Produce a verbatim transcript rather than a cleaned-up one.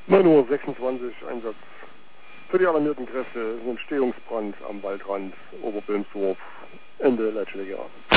neun Uhr sechsundzwanzig Einsatz für die alarmierten Kräfte. Ein Entstehungsbrand am Waldrand Oberböhmsdorf, Ende Leitschläger.